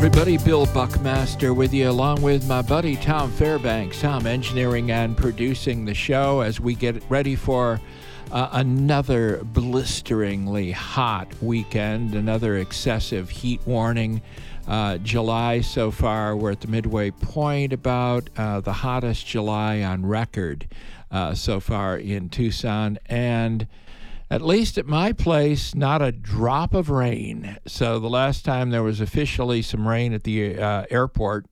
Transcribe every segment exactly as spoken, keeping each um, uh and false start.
everybody. Bill Buckmaster with you, along with my buddy Tom Fairbanks. Tom engineering and producing the show as we get ready for uh, another blisteringly hot weekend, another excessive heat warning. Uh, July so far, we're at the midway point, about uh, the hottest July on record uh, so far in Tucson. And at least at my place, not a drop of rain. So the last time there was officially some rain at the uh, airport,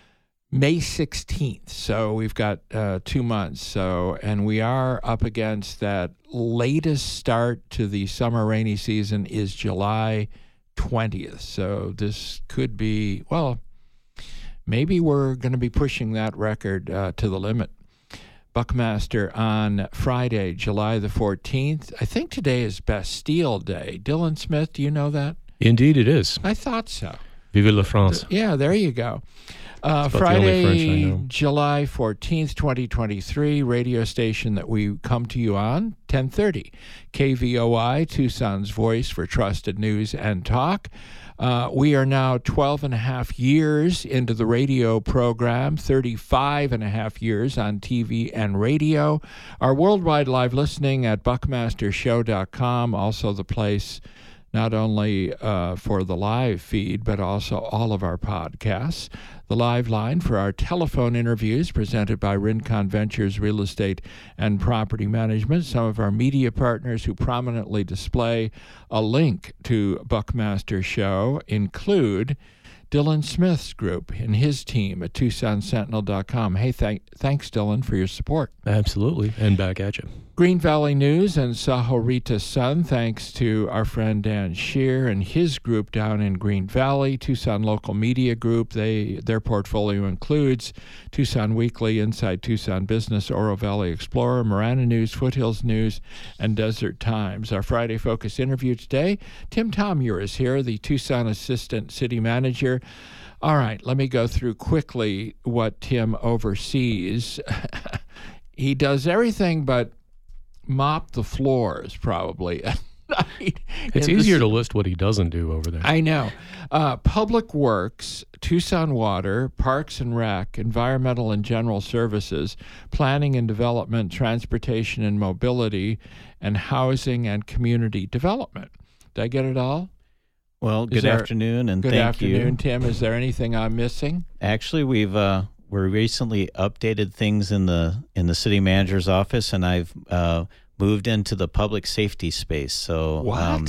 May sixteenth. So we've got uh, two months. So, and we are up against that latest start to the summer rainy season is July twentieth. So this could be, well, maybe we're going to be pushing that record uh, to the limit. Buckmaster on Friday, July the fourteenth. I think today is Bastille Day. Dylan Smith, do you know that? Indeed it is. I thought so. Vive la France. Yeah, there you go. Uh, Friday, July fourteenth, twenty twenty-three, radio station that we come to you on, ten thirty. K V O I, Tucson's voice for trusted news and talk. Uh, we are now twelve and a half years into the radio program, thirty-five and a half years on T V and radio. Our worldwide live listening at buckmaster show dot com, also the place not only uh, for the live feed, but also all of our podcasts. The live line for our telephone interviews presented by Rincon Ventures Real Estate and Property Management, some of our media partners who prominently display a link to Buckmaster Show include Dylan Smith's group and his team at Tucson Sentinel dot com. Hey, th- thanks, Dylan, for your support. Absolutely, and back at you. Green Valley News and Sahuarita Sun, thanks to our friend Dan Shear and his group down in Green Valley. Tucson Local Media Group, they their portfolio includes Tucson Weekly, Inside Tucson Business, Oro Valley Explorer, Marana News, Foothills News, and Desert Times. Our Friday Focus interview today, Tim Tomure is here, the Tucson Assistant City Manager. All right, let me go through quickly what Tim oversees. He does everything but mop the floors, probably. It's easier to list what he doesn't do over there. I know. Uh, Public Works, Tucson Water, Parks and Rec, Environmental and General Services, Planning and Development, Transportation and Mobility, and Housing and Community Development. Did I get it all? Well, good there, afternoon, and good thank afternoon, you. Good afternoon, Tim. Is there anything I'm missing? Actually, we've uh, we recently updated things in the in the city manager's office, and I've uh, moved into the public safety space. So what? Um,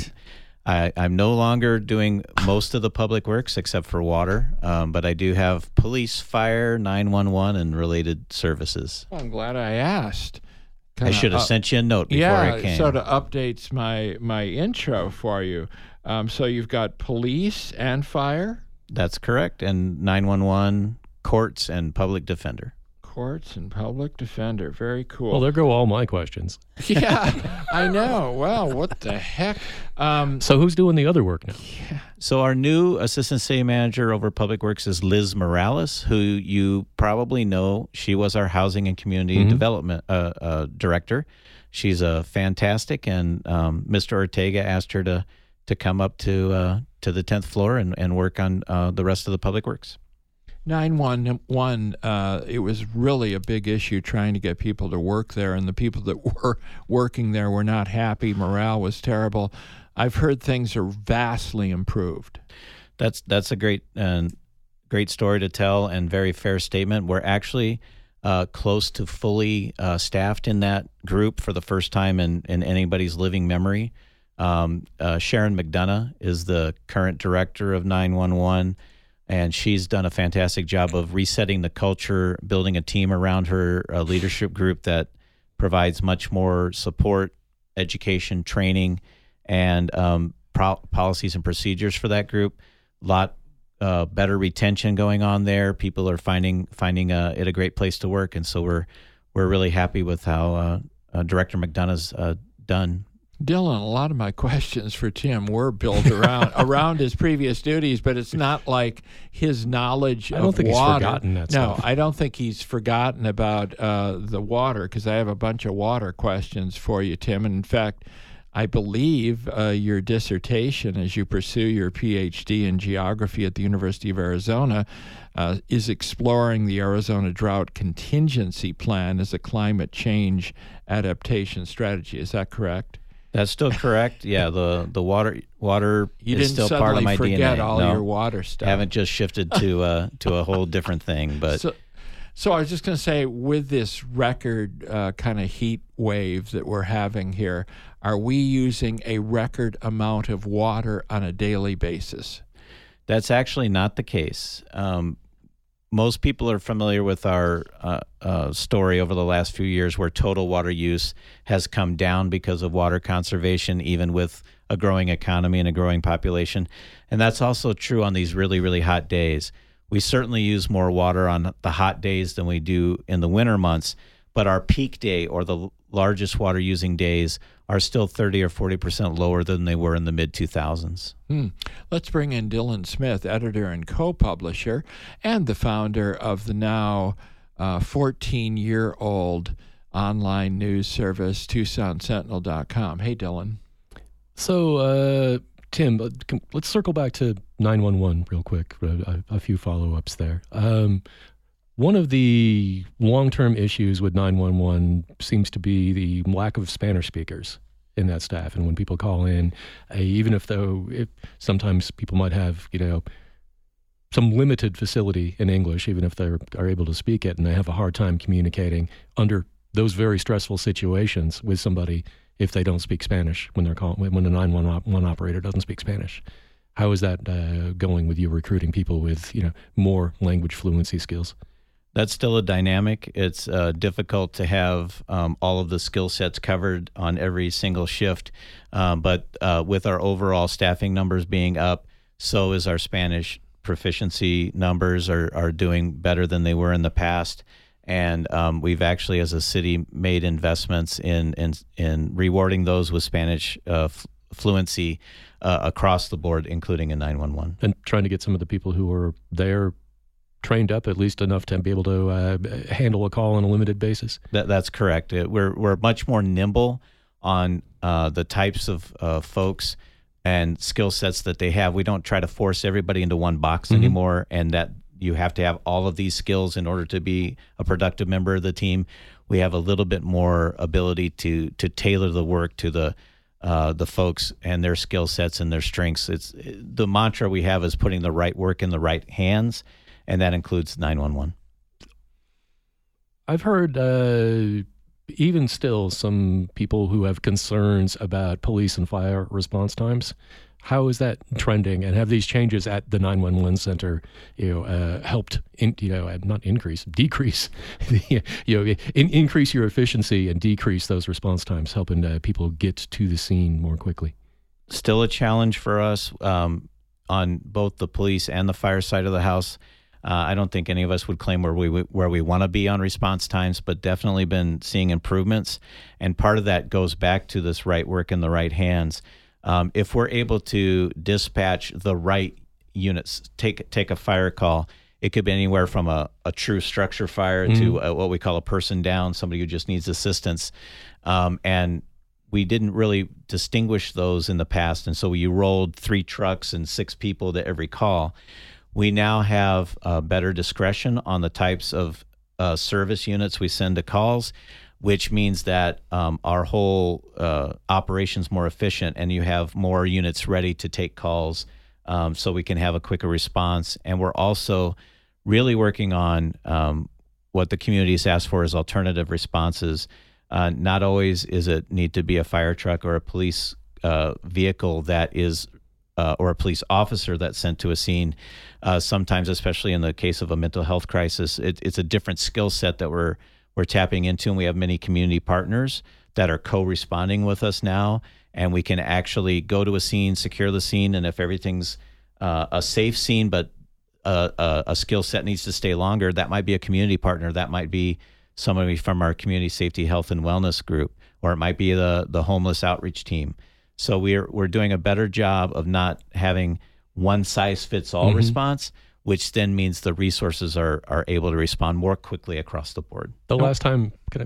I, I'm no longer doing most of the public works except for water, um, but I do have police, fire, nine one one, and related services. Well, I'm glad I asked. Kinda, I should have uh, sent you a note before yeah, I came. Yeah, sort of updates my, my intro for you. Um, so you've got police and fire? That's correct, and nine one one, courts, and public defender. Courts and public defender. Very cool. Well, there go all my questions. Yeah, I know. Well, what the heck? Um, so who's doing the other work now? Yeah. So our new assistant city manager over Public Works is Liz Morales, who you probably know. She was our housing and community mm-hmm. development uh, uh, director. She's a uh, fantastic, and um, Mister Ortega asked her to to come up to uh, to the tenth floor and, and work on uh, the rest of the public works. nine one one, uh, it was really a big issue trying to get people to work there, and the people that were working there were not happy. Morale was terrible. I've heard things are vastly improved. That's that's a great uh, great story to tell, and very fair statement. We're actually uh, close to fully uh, staffed in that group for the first time in, in anybody's living memory. Um, uh, Sharon McDonough is the current director of nine one one, and she's done a fantastic job of resetting the culture, building a team around her uh, leadership group that provides much more support, education, training, and um, pro- policies and procedures for that group. A lot uh, better retention going on there. People are finding finding uh, it a great place to work, and so we're we're really happy with how uh, uh, Director McDonough's uh, done. Dylan, a lot of my questions for Tim were built around around his previous duties, but it's not like his knowledge I don't of think water. He's forgotten that no, stuff. I don't think he's forgotten about uh, the water, because I have a bunch of water questions for you, Tim. And in fact, I believe uh, your dissertation, as you pursue your P H D in geography at the University of Arizona, uh, is exploring the Arizona Drought Contingency Plan as a climate change adaptation strategy. Is that correct? That's still correct. Yeah, the the water water you is didn't still part of my forget D N A. all no, your water stuff. Haven't just shifted to uh, to a whole different thing, but. So, So I was just going to say, with this record uh, kind of heat wave that we're having here, are we using a record amount of water on a daily basis? That's actually not the case. Um, most people are familiar with our uh, uh, story over the last few years where total water use has come down because of water conservation, even with a growing economy and a growing population. And that's also true on these really, really hot days. We certainly use more water on the hot days than we do in the winter months, but our peak day or the largest water using days are still thirty or forty percent lower than they were in the mid two thousands. Hmm. Let's bring in Dylan Smith, editor and co-publisher and the founder of the now uh, fourteen-year-old online news service, Tucson Sentinel dot com. Hey, Dylan. So, uh, Tim, let's circle back to nine one one real quick, a, a few follow-ups there. Um, one of the long-term issues with nine one one seems to be the lack of Spanish speakers in that staff. And when people call in, uh, even if though if sometimes people might have, you know, some limited facility in English, even if they are able to speak it, and they have a hard time communicating under those very stressful situations with somebody if they don't speak Spanish when they're calling, when the nine one one operator doesn't speak Spanish. How is that uh, going with you recruiting people with, you know, more language fluency skills? That's still a dynamic. It's uh, difficult to have um, all of the skill sets covered on every single shift. Um, but uh, with our overall staffing numbers being up, so is our Spanish proficiency numbers are, are doing better than they were in the past. And um, we've actually, as a city, made investments in in, in rewarding those with Spanish uh, f- fluency uh, across the board, including in nine one one. And trying to get some of the people who are there trained up at least enough to be able to uh, handle a call on a limited basis. That, that's correct. It, we're we're much more nimble on uh, the types of uh, folks and skill sets that they have. We don't try to force everybody into one box mm-hmm. anymore, and that you have to have all of these skills in order to be a productive member of the team. We have a little bit more ability to to tailor the work to the uh, the folks and their skill sets and their strengths. It's the mantra we have is putting the right work in the right hands, and that includes nine one one. I've heard uh, even still some people who have concerns about police and fire response times. How is that trending, and have these changes at the nine one one center, you know, uh, helped, in, you know, not increase, decrease, the, you know, in, increase your efficiency and decrease those response times, helping uh, people get to the scene more quickly? Still a challenge for us um, on both the police and the fire side of the house. Uh, I don't think any of us would claim where we where we want to be on response times, but definitely been seeing improvements, and part of that goes back to this right work in the right hands. Um, if we're able to dispatch the right units, take take a fire call, it could be anywhere from a, a true structure fire mm-hmm. to a, what we call a person down, somebody who just needs assistance. Um, and we didn't really distinguish those in the past, and so we rolled three trucks and six people to every call. We now have uh, better discretion on the types of uh, service units we send to calls, which means that um, our whole uh, operation's more efficient, and you have more units ready to take calls um, so we can have a quicker response. And we're also really working on um, what the community's asked for is alternative responses. Uh, not always is it need to be a fire truck or a police uh, vehicle that is uh, or a police officer that's sent to a scene. Uh, sometimes, especially in the case of a mental health crisis, it, it's a different skill set that we're we're tapping into, and we have many community partners that are co-responding with us now, and we can actually go to a scene, secure the scene, and if everything's uh, a safe scene, but a, a, a skill set needs to stay longer, that might be a community partner, that might be somebody from our community safety, health, and wellness group, or it might be the the homeless outreach team. So we're we're doing a better job of not having one size fits all mm-hmm. response, which then means the resources are are able to respond more quickly across the board. The last time, can I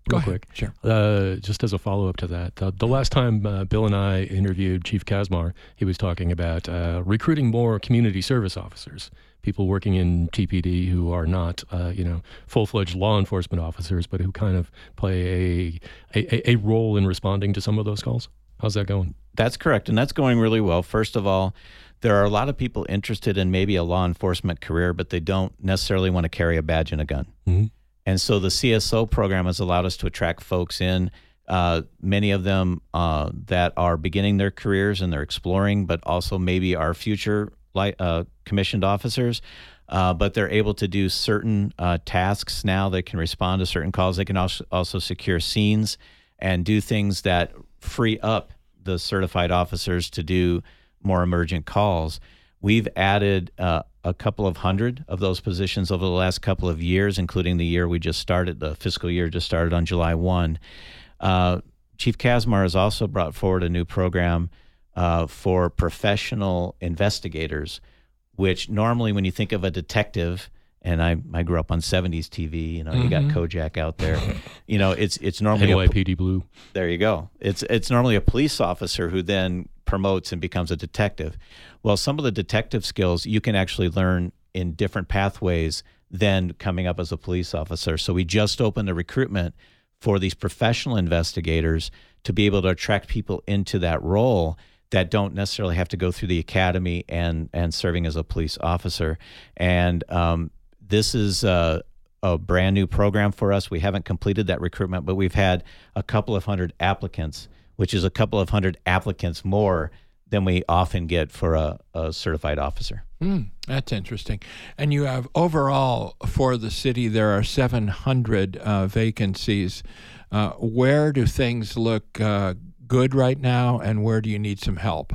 real Go quick. Sure. Uh, just as a follow-up to that, uh, the last time uh, Bill and I interviewed Chief Kazmar, he was talking about uh, recruiting more community service officers, people working in T P D who are not, uh, you know, full-fledged law enforcement officers, but who kind of play a, a, a role in responding to some of those calls. How's that going? That's correct, and that's going really well. First of all, there are a lot of people interested in maybe a law enforcement career, but they don't necessarily want to carry a badge and a gun. Mm-hmm. And so the C S O program has allowed us to attract folks in, uh, many of them uh, that are beginning their careers and they're exploring, but also maybe are future li- uh, commissioned officers. Uh, but they're able to do certain uh, tasks now. They can respond to certain calls. They can also, also secure scenes and do things that free up the certified officers to do more emergent calls. We've added uh, a couple of hundred of those positions over the last couple of years, including the year we just started, the fiscal year just started on July first. Uh, Chief Kazmar has also brought forward a new program uh, for professional investigators, which normally when you think of a detective, and I, I grew up on seventies T V, you know, mm-hmm. you got Kojak out there, you know, it's it's normally N Y P D a, Blue. There you go. It's it's normally a police officer who then promotes and becomes a detective. Well, some of the detective skills you can actually learn in different pathways than coming up as a police officer. So we just opened a recruitment for these professional investigators to be able to attract people into that role that don't necessarily have to go through the academy and and serving as a police officer. And um, this is a, a brand new program for us. We haven't completed that recruitment, but we've had a couple of hundred applicants, which is a couple of hundred applicants more than we often get for a, a certified officer. Mm, that's interesting. And you have overall for the city, there are seven hundred uh, vacancies. Uh, where do things look uh, good right now, and where do you need some help?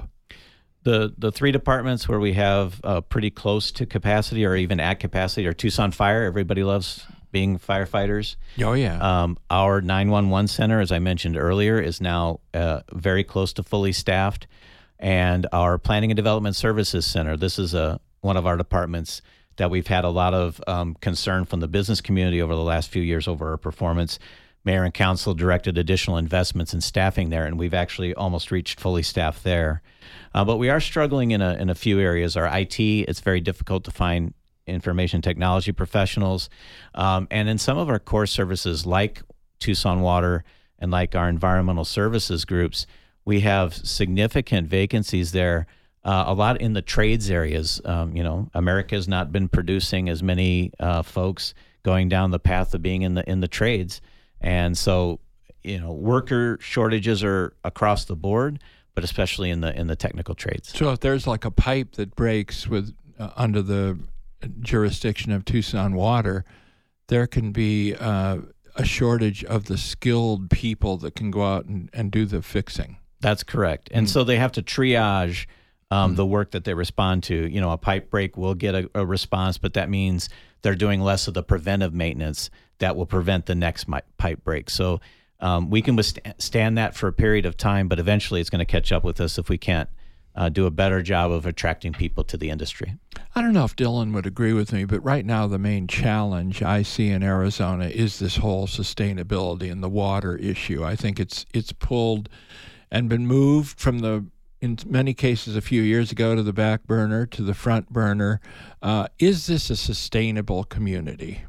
The the three departments where we have uh, pretty close to capacity or even at capacity are Tucson Fire. Everybody loves being firefighters. Oh, yeah. Um, our nine one one center, as I mentioned earlier, is now uh, very close to fully staffed. And our Planning and Development Services Center, this is a one of our departments that we've had a lot of um, concern from the business community over the last few years over our performance. Mayor and council directed additional investments in staffing there, and we've actually almost reached fully staffed there. Uh, but we are struggling in a in a few areas. Our I T, it's very difficult to find information technology professionals. Um, and in some of our core services like Tucson Water and like our environmental services groups, we have significant vacancies there, uh, a lot in the trades areas. Um, you know, America has not been producing as many uh, folks going down the path of being in the in the trades. And so, you know, worker shortages are across the board, but especially in the in the technical trades. So if there's like a pipe that breaks with uh, under the jurisdiction of Tucson Water, there can be uh, a shortage of the skilled people that can go out and, and do the fixing. That's correct. And mm. so they have to triage um, mm. the work that they respond to. You know, a pipe break will get a, a response, but that means they're doing less of the preventive maintenance that will prevent the next mi- pipe break. So um, we can withstand that for a period of time, but eventually it's going to catch up with us if we can't uh, do a better job of attracting people to the industry. I don't know if Dylan would agree with me, but right now the main challenge I see in Arizona is this whole sustainability and the water issue. I think it's it's pulled and been moved from the, in many cases a few years ago, to the back burner, to the front burner. Uh, is this a sustainable community?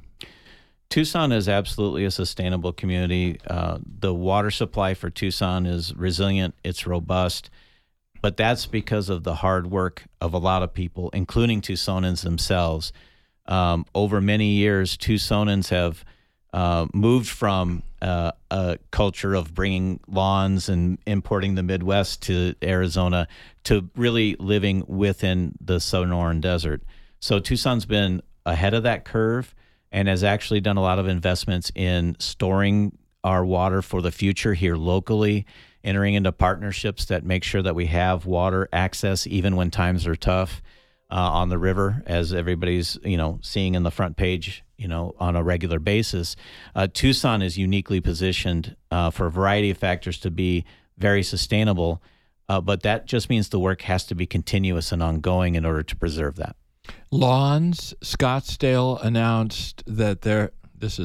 Tucson is absolutely a sustainable community. Uh, the water supply for Tucson is resilient, it's robust, but that's because of the hard work of a lot of people, including Tucsonans themselves. Um, over many years, Tucsonans have uh, moved from uh, a culture of bringing lawns and importing the Midwest to Arizona to really living within the Sonoran Desert. So Tucson's been ahead of that curve and has actually done a lot of investments in storing our water for the future here locally, entering into partnerships that make sure that we have water access even when times are tough uh, on the river, as everybody's, you know, seeing in the front page, you know, on a regular basis. Uh, Tucson is uniquely positioned uh, for a variety of factors to be very sustainable, uh, but that just means the work has to be continuous and ongoing in order to preserve that. Lawns, Scottsdale announced that they're, this is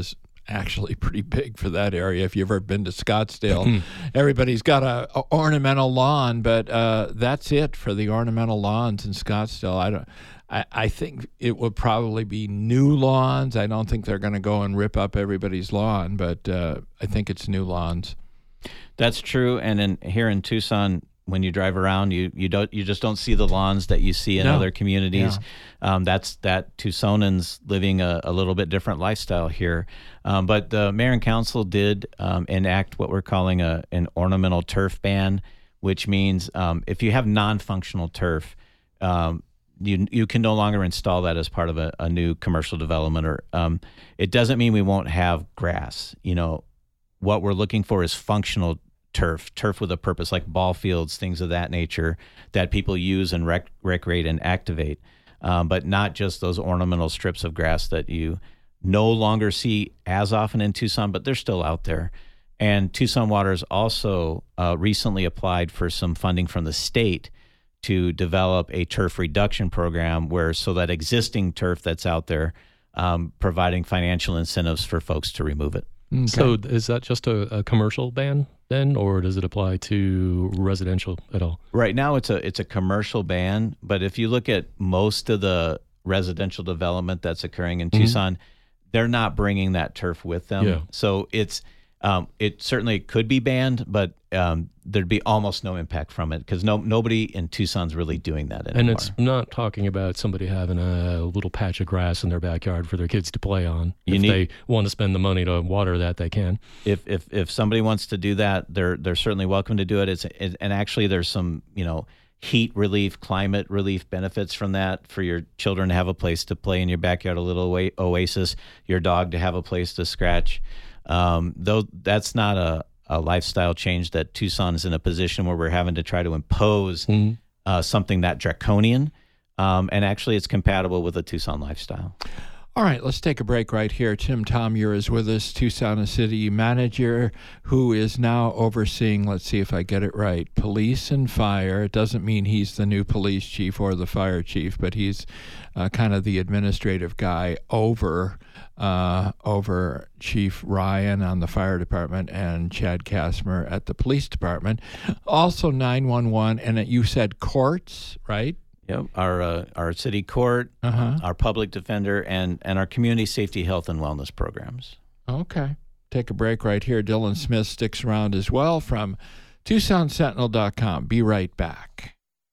actually pretty big for that area. If you've ever been to Scottsdale, everybody's got a, a ornamental lawn, but uh, that's it for the ornamental lawns in Scottsdale. I don't. I, I think it will probably be new lawns. I don't think they're going to go and rip up everybody's lawn, but uh, I think it's new lawns. That's true. And in, here in Tucson, when you drive around, you you don't you just don't see the lawns that you see in No. other communities. Yeah. Um, that's that Tucsonans living a, a little bit different lifestyle here. Um, but the mayor and council did um, enact what we're calling a an ornamental turf ban, which means um, if you have non-functional turf, um, you you can no longer install that as part of a, a new commercial development. Or um, it doesn't mean we won't have grass. You know, what we're looking for is functional turf, turf with a purpose, like ball fields, things of that nature that people use and rec- recreate and activate, um, but not just those ornamental strips of grass that you no longer see as often in Tucson, but they're still out there. And Tucson Waters also uh, recently applied for some funding from the state to develop a turf reduction program where so that existing turf that's out there, um, providing financial incentives for folks to remove it. Okay. So is that just a, a commercial ban then, or does it apply to residential at all? Right now, it's a it's a commercial ban, but if you look at most of the residential development that's occurring in Mhm. Tucson, they're not bringing that turf with them. Yeah. So it's um, it certainly could be banned, but um, there'd be almost no impact from it because no nobody in Tucson's really doing that anymore. And it's not talking about somebody having a little patch of grass in their backyard for their kids to play on. You if need- they want to spend the money to water that, they can. if if if somebody wants to do that, they're they're certainly welcome to do it. It's it, and actually there's some you know heat relief, climate relief benefits from that for your children to have a place to play in your backyard, a little oa- oasis, your dog to have a place to scratch. Um, though that's not a, a lifestyle change that Tucson is in a position where we're having to try to impose Mm-hmm. uh, something that draconian. Um, and actually, it's compatible with a Tucson lifestyle. All right, let's take a break right here. Tim Tomyer is with us, Tucson City manager, who is now overseeing, let's see if I get it right, police and fire. It doesn't mean he's the new police chief or the fire chief, but he's uh, kind of the administrative guy over uh, over Chief Ryan on the fire department and Chad Kasmer at the police department. Also nine one one, and you said courts, right? Yep, our uh, our city court, Uh-huh. our public defender, and, and our community safety, health, and wellness programs. Okay. Take a break right here. Dylan Smith sticks around as well from Tucson Sentinel dot com. Be right back.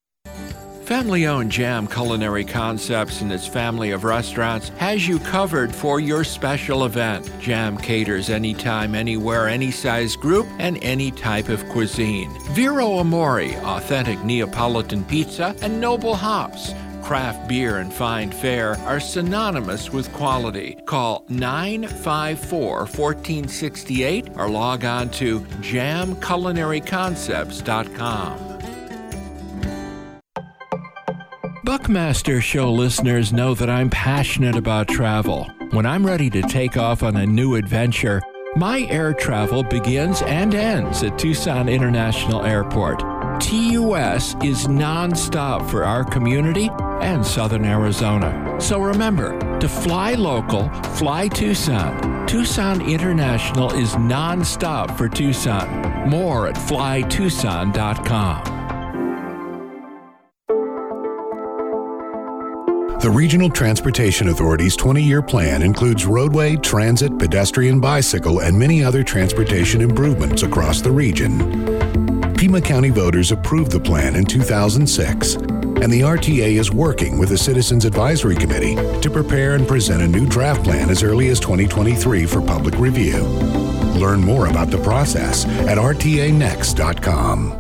Family-owned Jam Culinary Concepts and its family of restaurants has you covered for your special event. Jam caters anytime, anywhere, any size group, and any type of cuisine. Vero Amore, authentic Neapolitan pizza, and Noble Hops. Craft beer and fine fare are synonymous with quality. Call nine five four, one four six eight or log on to jam culinary concepts dot com. Buckmaster Show listeners know that I'm passionate about travel. When I'm ready to take off on a new adventure, my air travel begins and ends at Tucson International Airport. T U S is nonstop for our community and Southern Arizona. So remember, to fly local, fly Tucson. Tucson International is nonstop for Tucson. More at fly tucson dot com. The Regional Transportation Authority's twenty-year plan includes roadway, transit, pedestrian, bicycle, and many other transportation improvements across the region. Pima County voters approved the plan in two thousand six, and the R T A is working with the Citizens Advisory Committee to prepare and present a new draft plan as early as twenty twenty-three for public review. Learn more about the process at r t a next dot com.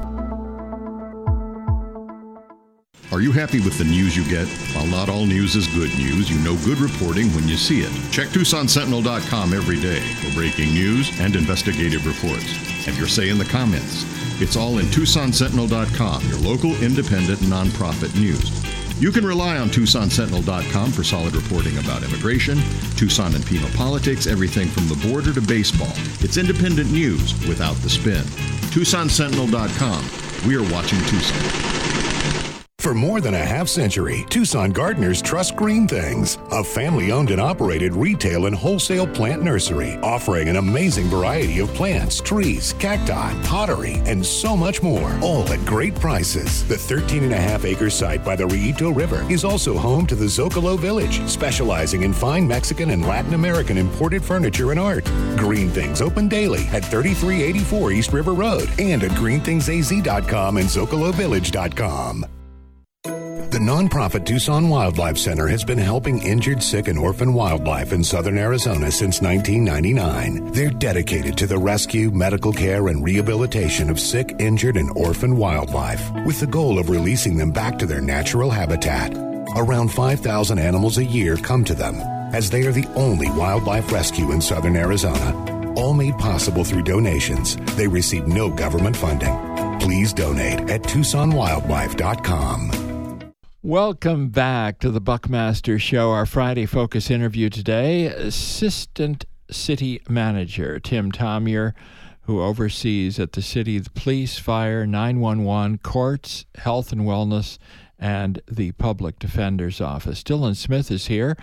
Are you happy with the news you get? While not all news is good news, you know good reporting when you see it. Check Tucson Sentinel dot com every day for breaking news and investigative reports. Have your say in the comments. It's all in Tucson Sentinel dot com, your local independent nonprofit news. You can rely on Tucson Sentinel dot com for solid reporting about immigration, Tucson and Pima politics, everything from the border to baseball. It's independent news without the spin. Tucson Sentinel dot com. We are watching Tucson. For more than a half century, Tucson gardeners trust Green Things, a family-owned and operated retail and wholesale plant nursery, offering an amazing variety of plants, trees, cacti, pottery, and so much more, all at great prices. The thirteen and a half acre site by the Rillito River is also home to the Zocalo Village, specializing in fine Mexican and Latin American imported furniture and art. Green Things open daily at thirty-three eighty-four East River Road and at green things a z dot com and zocalo village dot com. The nonprofit Tucson Wildlife Center has been helping injured, sick, and orphan wildlife in southern Arizona since nineteen ninety-nine. They're dedicated to the rescue, medical care, and rehabilitation of sick, injured, and orphan wildlife, with the goal of releasing them back to their natural habitat. Around five thousand animals a year come to them, as they are the only wildlife rescue in southern Arizona. All made possible through donations. They receive no government funding. Please donate at tucson wildlife dot com. Welcome back to the Buckmaster Show. Our Friday Focus interview today, Assistant City Manager Tim Tomyer, who oversees at the city the police, fire, nine one one, courts, health and wellness, and the Public Defender's Office. Dylan Smith is here,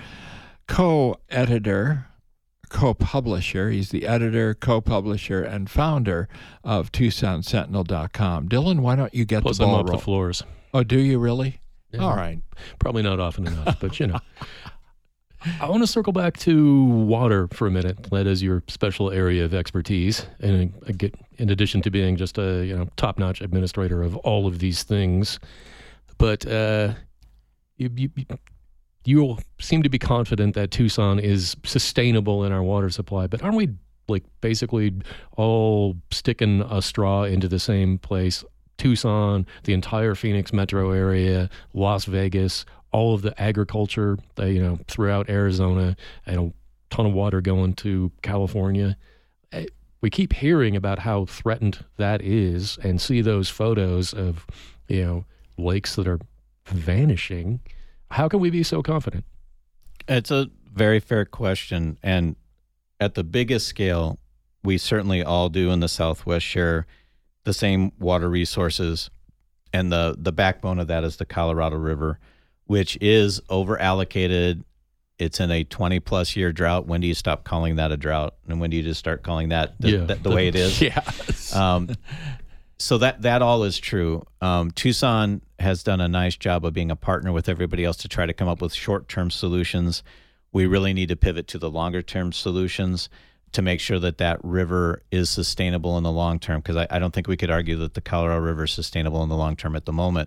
co-editor, co-publisher. He's the editor, co-publisher, and founder of Tucson Sentinel dot com. Dylan, why don't you get Plus the ball I'm up roll? the floors. Oh, do you really? Yeah, all right. Probably not often enough, but you know. I want to circle back to water for a minute. That is your special area of expertise. And I get, in addition to being just a you know top-notch administrator of all of these things, but uh, you, you, you seem to be confident that Tucson is sustainable in our water supply. But aren't we like basically all sticking a straw into the same place? Tucson, the entire Phoenix metro area, Las Vegas, all of the agriculture, uh, you know, throughout Arizona, and a ton of water going to California. We keep hearing about how threatened that is, and see those photos of, you know, lakes that are vanishing. How can we be so confident? It's a very fair question, and at the biggest scale, we certainly all do in the Southwest share the same water resources, and the the backbone of that is the Colorado River, which is over allocated. It's in a twenty plus year drought. When do you stop calling that a drought, and when do you just start calling that the, yeah. the, the way it is? Yeah. Um, so that that all is true. Um, Tucson has done a nice job of being a partner with everybody else to try to come up with short term solutions. We really need to pivot to the longer term solutions to make sure that that river is sustainable in the long term, because I, I don't think we could argue that the Colorado River is sustainable in the long term at the moment.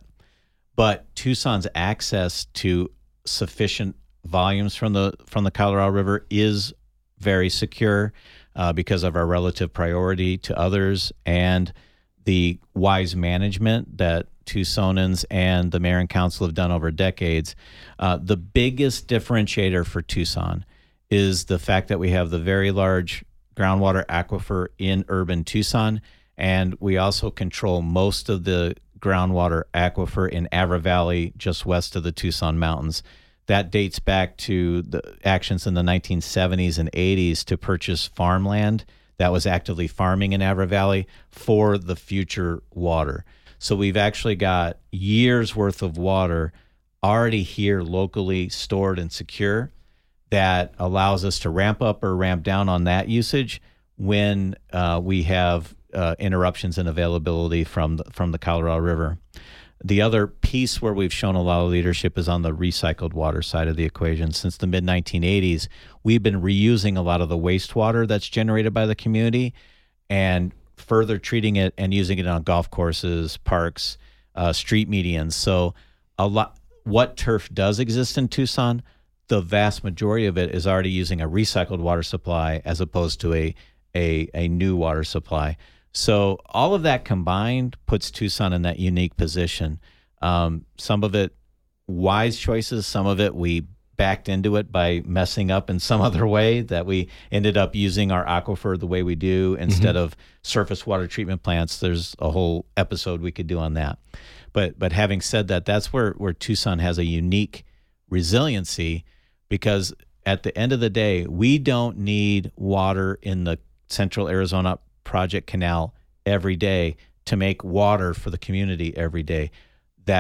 But Tucson's access to sufficient volumes from the from the Colorado River is very secure uh, because of our relative priority to others and the wise management that Tucsonans and the mayor and council have done over decades. Uh, the biggest differentiator for Tucson is the fact that we have the very large groundwater aquifer in urban Tucson, and we also control most of the groundwater aquifer in Avra Valley, just west of the Tucson Mountains. That dates back to the actions in the nineteen seventies and eighties to purchase farmland that was actively farming in Avra Valley for the future water. So we've actually got years worth of water already here locally stored and secure, that allows us to ramp up or ramp down on that usage when uh, we have uh, interruptions in availability from the, from the Colorado River. The other piece where we've shown a lot of leadership is on the recycled water side of the equation. Since the mid nineteen eighties, we've been reusing a lot of the wastewater that's generated by the community and further treating it and using it on golf courses, parks, uh, street medians. So a lot, what turf does exist in Tucson, the vast majority of it is already using a recycled water supply as opposed to a, a, a new water supply. So all of that combined puts Tucson in that unique position. Um, some of it wise choices, some of it we backed into it by messing up in some other way, that we ended up using our aquifer the way we do instead mm-hmm. of surface water treatment plants. There's a whole episode we could do on that. But but having said that, that's where, where Tucson has a unique resiliency, because at the end of the day, we don't need water in the Central Arizona Project Canal every day to make water for the community every day. That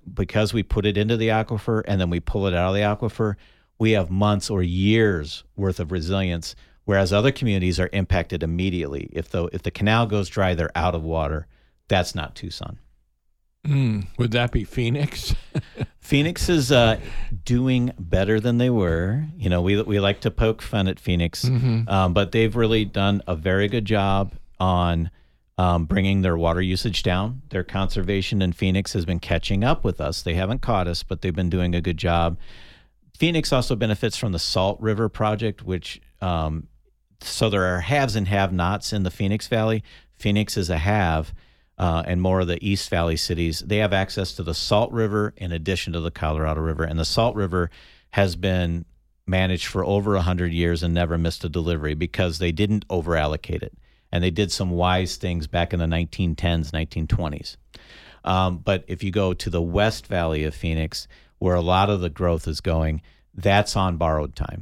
because we put it into the aquifer and then we pull it out of the aquifer, we have months or years worth of resilience, whereas other communities are impacted immediately. If the, if the canal goes dry, they're out of water. That's not Tucson. Mm, would that be Phoenix? Phoenix is uh, doing better than they were. You know, we we like to poke fun at Phoenix, mm-hmm. um, but they've really done a very good job on um, bringing their water usage down. Their conservation in Phoenix has been catching up with us. They haven't caught us, but they've been doing a good job. Phoenix also benefits from the Salt River Project, which um, so there are haves and have-nots in the Phoenix Valley. Phoenix is a have. Uh, and more of the East Valley cities, they have access to the Salt River in addition to the Colorado River. And the Salt River has been managed for over one hundred years and never missed a delivery because they didn't over-allocate it. And they did some wise things back in the nineteen tens, nineteen twenties. Um, but if you go to the West Valley of Phoenix, where a lot of the growth is going, that's on borrowed time.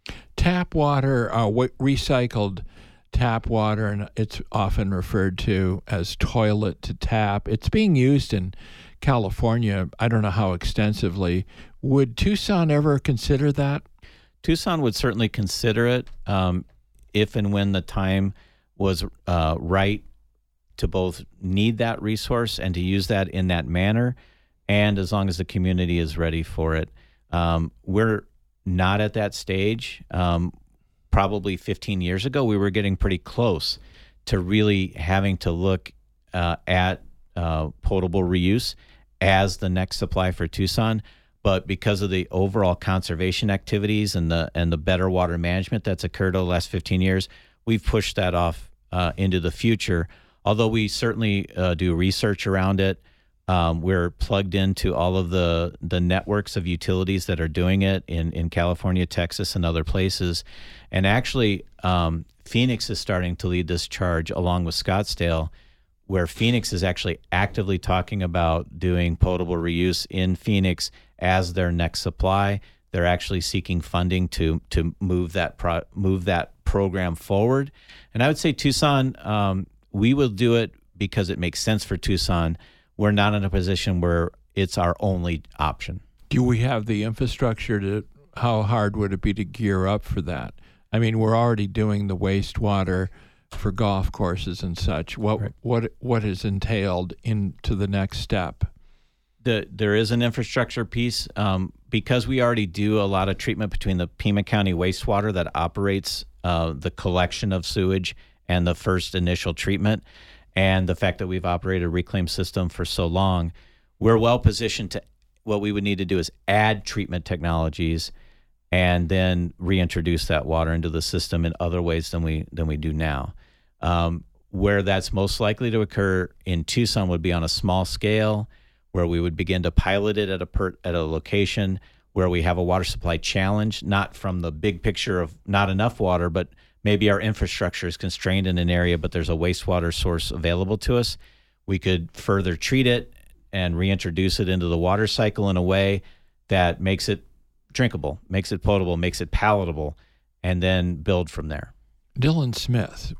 Tap water, uh, w- recycled tap water, and it's often referred to as toilet to tap. It's being used in California, I don't know how extensively. Would Tucson ever consider that? Tucson would certainly consider it um, if and when the time was uh, right to both need that resource and to use that in that manner, and as long as the community is ready for it. Um, we're not at that stage. Um, Probably fifteen years ago, we were getting pretty close to really having to look uh, at uh, potable reuse as the next supply for Tucson. But because of the overall conservation activities and the and the better water management that's occurred over the last fifteen years, we've pushed that off uh, into the future. Although we certainly uh, do research around it. Um, we're plugged into all of the, the networks of utilities that are doing it in, in California, Texas, and other places. And actually, um, Phoenix is starting to lead this charge along with Scottsdale, where Phoenix is actually actively talking about doing potable reuse in Phoenix as their next supply. They're actually seeking funding to to move that pro, move that program forward. And I would say Tucson, um, we will do it because it makes sense for Tucson. We're not in a position where it's our only option. Do we have the infrastructure to, how hard would it be to gear up for that? I mean, we're already doing the wastewater for golf courses and such. What right. what what is entailed into the next step? The, there is an infrastructure piece. Um, because we already do a lot of treatment between the Pima County wastewater that operates uh, the collection of sewage and the first initial treatment, and the fact that we've operated a reclaim system for so long, we're well positioned to, what we would need to do is add treatment technologies and then reintroduce that water into the system in other ways than we than we do now. Um, where that's most likely to occur in Tucson would be on a small scale, where we would begin to pilot it at a per, at a location where we have a water supply challenge, not from the big picture of not enough water, but maybe our infrastructure is constrained in an area, but there's a wastewater source available to us. We could further treat it and reintroduce it into the water cycle in a way that makes it drinkable, makes it potable, makes it palatable, and then build from there. Dylan Smith.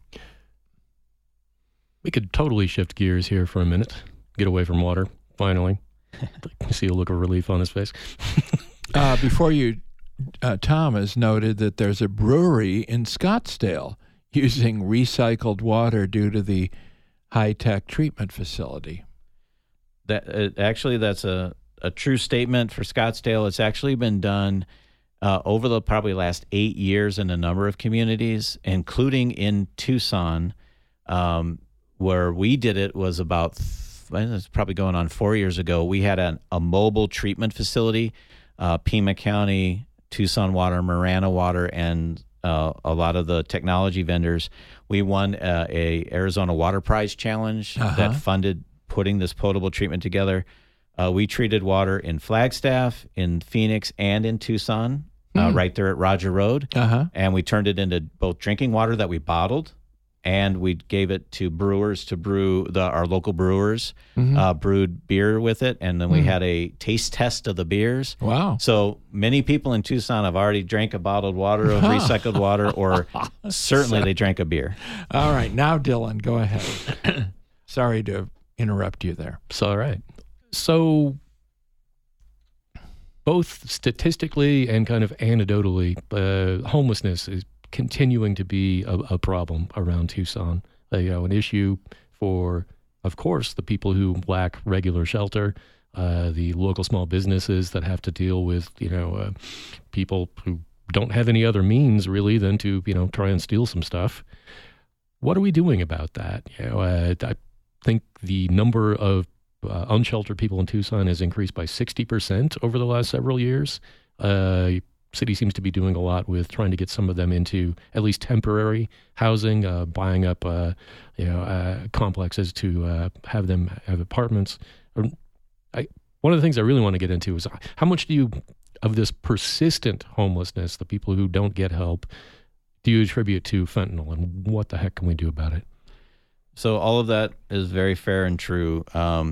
We could totally shift gears here for a minute, get away from water, finally. See a look of relief on his face. uh, before you Uh, Tom has noted that there's a brewery in Scottsdale using recycled water due to the high-tech treatment facility. That uh, actually, that's a, a true statement for Scottsdale. It's actually been done uh, over the probably last eight years in a number of communities, including in Tucson, um, where we did it was about, th- it's probably going on four years ago. We had an, a mobile treatment facility, uh, Pima County, Tucson Water, Marana Water, and uh, a lot of the technology vendors. We won uh, a Arizona Water Prize Challenge uh-huh. that funded putting this potable treatment together. Uh, we treated water in Flagstaff, in Phoenix, and in Tucson, mm. uh, right there at Roger Road. Uh-huh. And we turned it into both drinking water that we bottled, and we gave it to brewers to brew, the our local brewers mm-hmm. uh, brewed beer with it, and then we mm. had a taste test of the beers. Wow. So many people in Tucson have already drank a bottled water of recycled water, or certainly they drank a beer. All right. Now, Dylan, go ahead. Sorry to interrupt you there. It's all right. So both statistically and kind of anecdotally, uh, homelessness is continuing to be a, a problem around Tucson. Uh, you know, an issue for, of course, the people who lack regular shelter, uh, the local small businesses that have to deal with, you know, uh, people who don't have any other means really than to, you know, try and steal some stuff. What are we doing about that? You know, uh, I think the number of uh, unsheltered people in Tucson has increased by sixty percent over the last several years. Uh, city seems to be doing a lot with trying to get some of them into at least temporary housing, uh, buying up, uh, you know, uh, complexes to uh, have them have apartments. I, one of the things I really want to get into is how much do you, of this persistent homelessness, the people who don't get help, do you attribute to fentanyl, and what the heck can we do about it? So all of that is very fair and true. Um,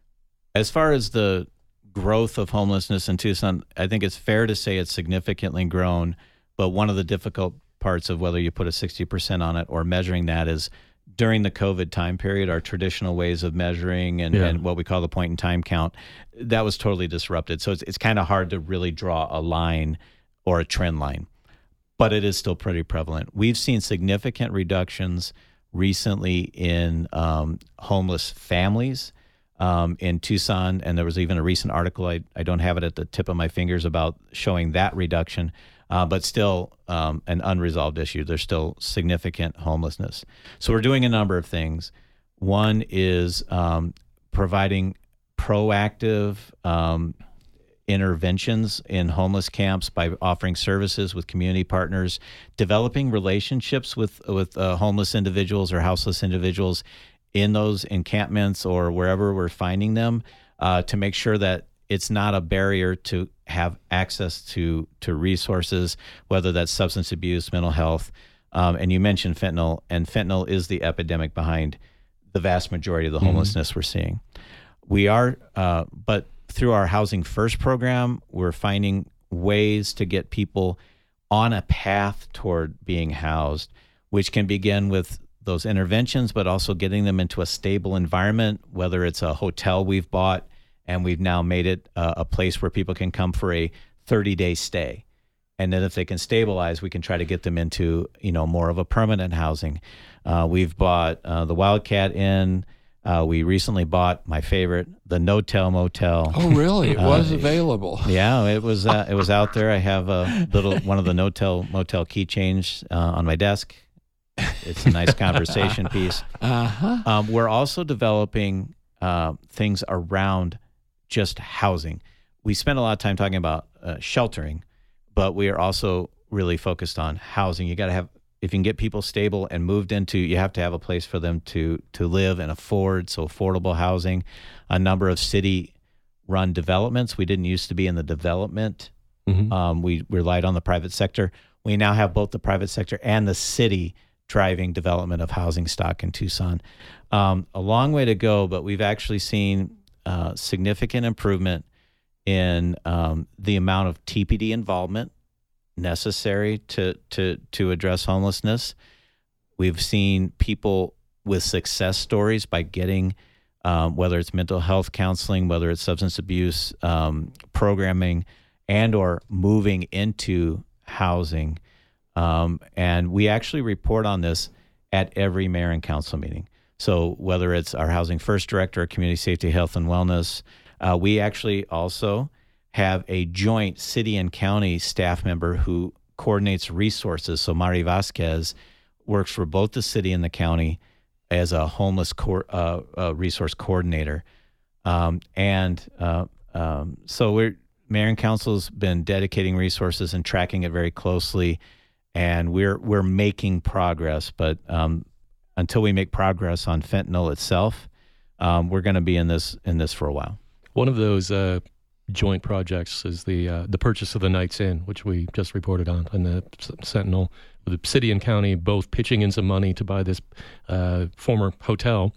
as far as the growth of homelessness in Tucson, I think it's fair to say it's significantly grown, but one of the difficult parts of whether you put a sixty percent on it or measuring that is during the COVID time period, our traditional ways of measuring and, yeah. and what we call the point in time count, that was totally disrupted. So it's, it's kind of hard to really draw a line or a trend line, but it is still pretty prevalent. We've seen significant reductions recently in um, homeless families um, in Tucson, and there was even a recent article, I, I don't have it at the tip of my fingers, about showing that reduction, uh, but still um, an unresolved issue. There's still significant homelessness. So we're doing a number of things. One is um, providing proactive um, interventions in homeless camps by offering services with community partners, developing relationships with with uh, homeless individuals or houseless individuals in those encampments or wherever we're finding them, uh, to make sure that it's not a barrier to have access to to resources, whether that's substance abuse, mental health. Um, and you mentioned fentanyl, and fentanyl is the epidemic behind the vast majority of the homelessness mm-hmm. we're seeing. We are, uh, but through our Housing First program, we're finding ways to get people on a path toward being housed, which can begin with those interventions, but also getting them into a stable environment, whether it's a hotel we've bought and we've now made it uh, a place where people can come for a thirty-day stay. And then if they can stabilize, we can try to get them into, you know, more of a permanent housing. Uh, we've bought uh, the Wildcat Inn. Uh, we recently bought my favorite, the No-Tell Motel. Oh, really? It uh, was available. Yeah, it was. Uh, it was out there. I have a little one of the No-Tell Motel keychains uh, on my desk. It's a nice conversation piece. Uh-huh. Um, we're also developing uh, things around just housing. We spend a lot of time talking about uh, sheltering, but we are also really focused on housing. You got to have. If you can get people stable and moved into, you have to have a place for them to to live and afford, so affordable housing. A number of city-run developments. We didn't used to be in the development. Mm-hmm. Um, we relied on the private sector. We now have both the private sector and the city driving development of housing stock in Tucson. Um, a long way to go, but we've actually seen uh, significant improvement in um, the amount of T P D involvement necessary to to to address homelessness. We've seen people with success stories by getting um, whether it's mental health counseling, whether it's substance abuse um, programming, and or moving into housing. Um, and we actually report on this at every mayor and council meeting. So whether it's our Housing First director, Community Safety, Health, and Wellness, uh, we actually also have a joint city and county staff member who coordinates resources. So Mari Vasquez works for both the city and the county as a homeless co- uh, uh, resource coordinator. Um, and uh, um, so we're, mayor and council's been dedicating resources and tracking it very closely, and we're we're making progress. But um, until we make progress on fentanyl itself, um, we're going to be in this in this for a while. One of those uh, joint projects is the uh, the purchase of the Knights Inn, which we just reported on, and the Sentinel, the city and county both pitching in some money to buy this uh, former hotel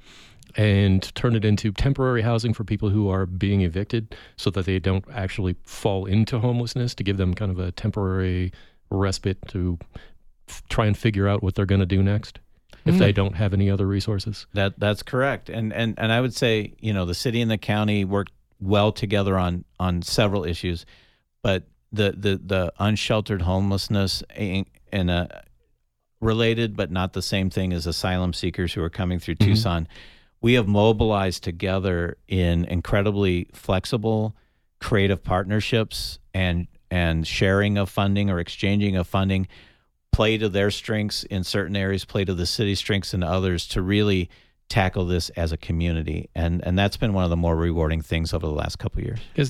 and turn it into temporary housing for people who are being evicted so that they don't actually fall into homelessness, to give them kind of a temporary respite to f- try and figure out what they're going to do next if mm. they don't have any other resources. That That's correct. And, and, and I would say, you know, the city and the county work well together on, on several issues. but the the, the unsheltered homelessness and a related but not the same thing as asylum seekers who are coming through mm-hmm. Tucson. We have mobilized together in incredibly flexible, creative partnerships and and sharing of funding or exchanging of funding, play to their strengths in certain areas, play to the city's strengths in others to really tackle this as a community. And and that's been one of the more rewarding things over the last couple of years. Because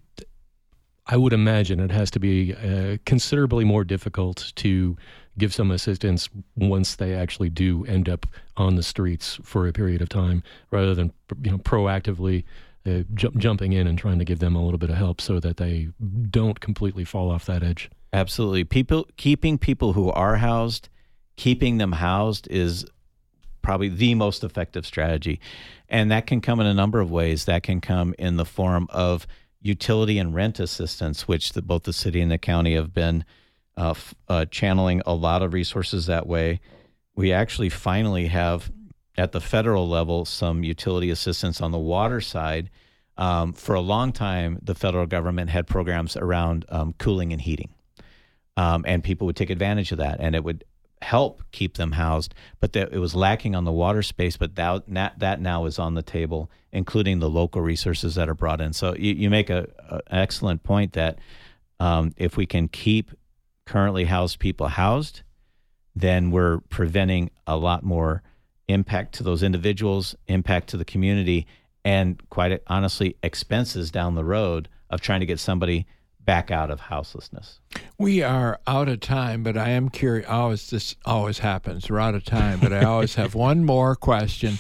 I would imagine it has to be uh, considerably more difficult to give some assistance once they actually do end up on the streets for a period of time, rather than, you know, proactively uh, ju- jumping in and trying to give them a little bit of help so that they don't completely fall off that edge. Absolutely. People keeping people who are housed, keeping them housed is probably the most effective strategy. And that can come in a number of ways. That can come in the form of utility and rent assistance, which the, both the city and the county have been uh, f- uh, channeling a lot of resources that way. We actually finally have, at the federal level, some utility assistance on the water side. Um, for a long time, the federal government had programs around um, cooling and heating. Um, and people would take advantage of that, and it would help keep them housed. But that it was lacking on the water space, but that, that now is on the table, including the local resources that are brought in. So you, you make a, a, an excellent point that um, if we can keep currently housed people housed, then we're preventing a lot more impact to those individuals, impact to the community, and quite honestly, expenses down the road of trying to get somebody back out of houselessness. We are out of time, but I am curious. Always, this always happens. We're out of time, but I always have one more question.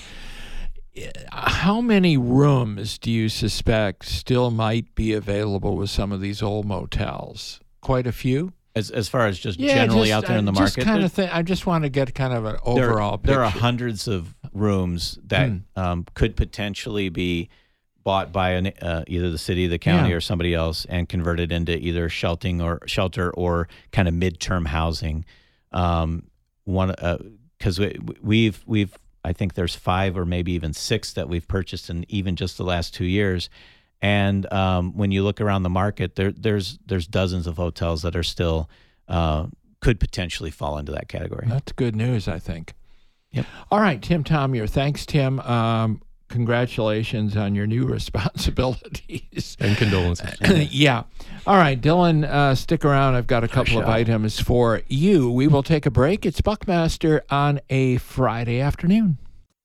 How many rooms do you suspect still might be available with some of these old motels? Quite a few? As as far as just yeah, generally just, out there in the just market? Kind of thing, I just want to get kind of an overall there, picture. There are hundreds of rooms that hmm. um, could potentially be bought by an, uh, either the city, the county, yeah. or somebody else, and converted into either sheltering or shelter or kind of midterm housing. Um, one because uh, we, we've we've I think there's five or maybe even six that we've purchased in even just the last two years. And um, when you look around the market, there there's there's dozens of hotels that are still uh, could potentially fall into that category. That's good news, I think. Yep. All right, Tim Tomyer. Thanks, Tim. Um, Congratulations on your new responsibilities. And condolences. Yeah. All right, Dylan, uh, stick around. I've got a couple of items for you. We will take a break. It's Buckmaster on a Friday afternoon.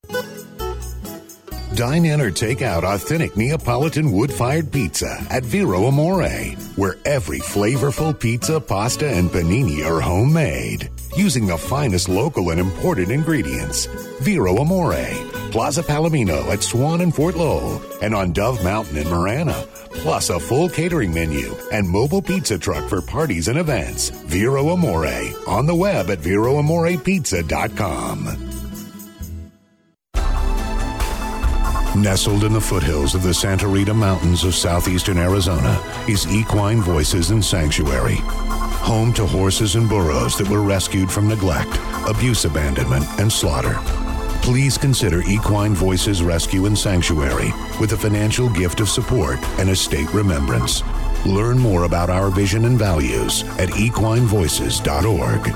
Dine in or take out authentic Neapolitan wood-fired pizza at Vero Amore, where every flavorful pizza, pasta, and panini are homemade, using the finest local and imported ingredients. Vero Amore, Plaza Palomino at Swan and Fort Lowell, and on Dove Mountain in Marana, plus a full catering menu and mobile pizza truck for parties and events. Vero Amore, on the web at vero amore pizza dot com. Nestled in the foothills of the Santa Rita Mountains of southeastern Arizona is Equine Voices and Sanctuary, home to horses and burros that were rescued from neglect, abuse, abandonment, and slaughter. Please consider Equine Voices Rescue and Sanctuary with a financial gift of support and a state remembrance. Learn more about our vision and values at equine voices dot org.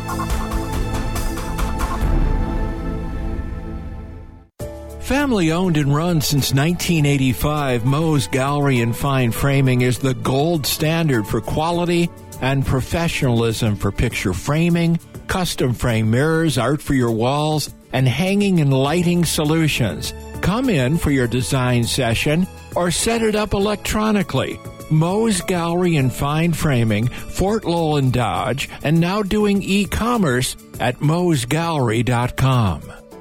Family owned and run since nineteen eighty-five, Moe's Gallery and Fine Framing is the gold standard for quality and professionalism for picture framing, custom frame mirrors, art for your walls, and hanging and lighting solutions. Come in for your design session or set it up electronically. Moe's Gallery and Fine Framing, Fort Lowell and Dodge, and now doing e-commerce at moes gallery dot com.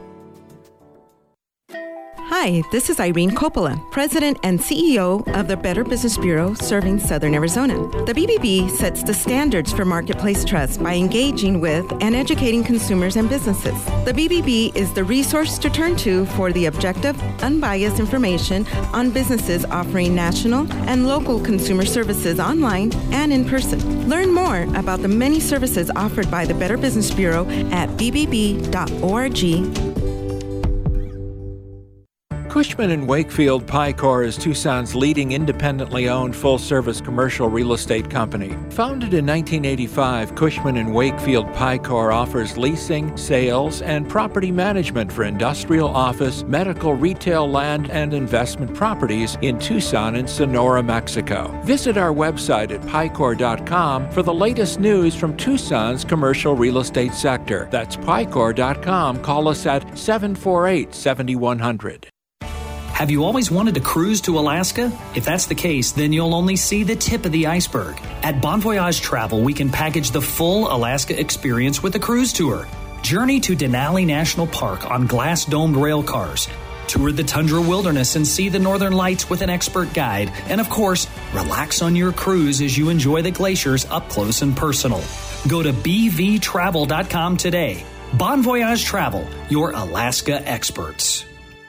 Hi, this is Irene Coppola, President and C E O of the Better Business Bureau serving Southern Arizona. The B B B sets the standards for marketplace trust by engaging with and educating consumers and businesses. The B B B is the resource to turn to for the objective, unbiased information on businesses offering national and local consumer services online and in person. Learn more about the many services offered by the Better Business Bureau at b b b dot org. Cushman and Wakefield Picor is Tucson's leading independently owned full-service commercial real estate company. Founded in nineteen eighty-five, Cushman and Wakefield Picor offers leasing, sales, and property management for industrial, office, medical, retail, land, and investment properties in Tucson and Sonora, Mexico. Visit our website at picor dot com for the latest news from Tucson's commercial real estate sector. That's picor dot com. Call us at seven four eight, seven one zero zero. Have you always wanted to cruise to Alaska? If that's the case, then you'll only see the tip of the iceberg. At Bon Voyage Travel, we can package the full Alaska experience with a cruise tour. Journey to Denali National Park on glass-domed rail cars. Tour the tundra wilderness and see the northern lights with an expert guide. And of course, relax on your cruise as you enjoy the glaciers up close and personal. Go to b v travel dot com today. Bon Voyage Travel, your Alaska experts.